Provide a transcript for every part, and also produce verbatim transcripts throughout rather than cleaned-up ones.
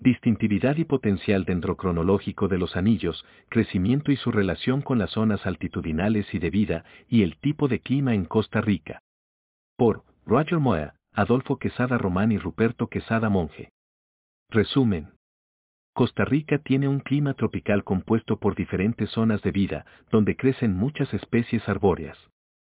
Distintividad y potencial dendrocronológico de los anillos, crecimiento y su relación con las zonas altitudinales y de vida, y el tipo de clima en Costa Rica. Por Roger Moya, Adolfo Quesada Román y Ruperto Quesada Monge. Resumen. Costa Rica tiene un clima tropical compuesto por diferentes zonas de vida, donde crecen muchas especies arbóreas.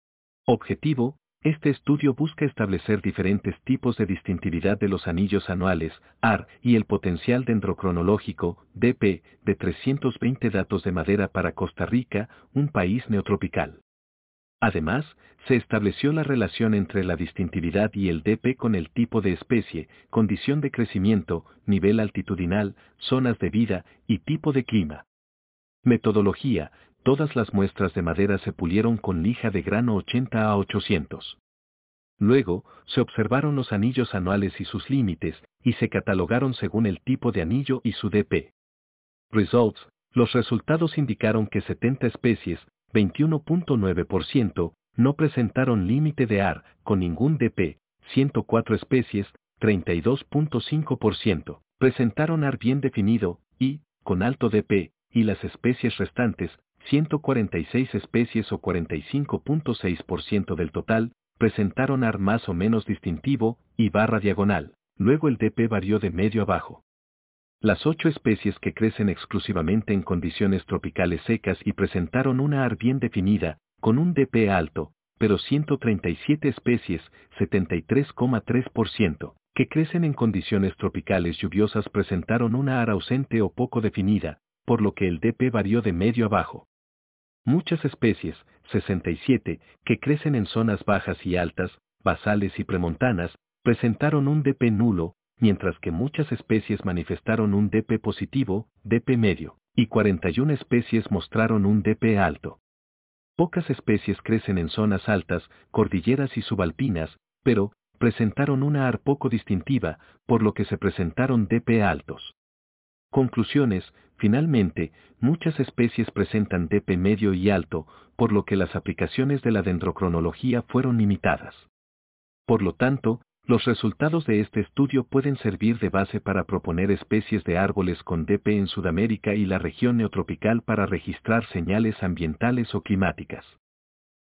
Objetivo: este estudio busca establecer diferentes tipos de distintividad de los anillos anuales, A R, y el potencial dendrocronológico, D P, de trescientos veinte datos de madera para Costa Rica, un país neotropical. Además, se estableció la relación entre la distintividad y el D P con el tipo de especie, condición de crecimiento, nivel altitudinal, zonas de vida y tipo de clima. Metodología: todas las muestras de madera se pulieron con lija de grano ochenta a ochocientos. Luego, se observaron los anillos anuales y sus límites, y se catalogaron según el tipo de anillo y su D P. Results: los resultados indicaron que setenta especies, veintiuno punto nueve por ciento, no presentaron límite de A R, con ningún D P, ciento cuatro especies, treinta y dos punto cinco por ciento, presentaron A R bien definido, y, con alto D P, y las especies restantes, ciento cuarenta y seis especies o cuarenta y cinco punto seis por ciento del total, presentaron A R más o menos distintivo, y barra diagonal. Luego el D P varió de medio a bajo. Las ocho especies que crecen exclusivamente en condiciones tropicales secas y presentaron una A R bien definida, con un D P alto, pero ciento treinta y siete especies, setenta y tres coma tres por ciento, que crecen en condiciones tropicales lluviosas presentaron una A R ausente o poco definida, por lo que el D P varió de medio a bajo. Muchas especies, sesenta y siete, que crecen en zonas bajas y altas, basales y premontanas, presentaron un D P nulo, mientras que muchas especies manifestaron un D P positivo, D P medio, y cuarenta y una especies mostraron un D P alto. Pocas especies crecen en zonas altas, cordilleras y subalpinas, pero presentaron una A R poco distintiva, por lo que se presentaron D P altos. Conclusiones: finalmente, muchas especies presentan D P medio y alto, por lo que las aplicaciones de la dendrocronología fueron limitadas. Por lo tanto, los resultados de este estudio pueden servir de base para proponer especies de árboles con D P en Sudamérica y la región neotropical para registrar señales ambientales o climáticas.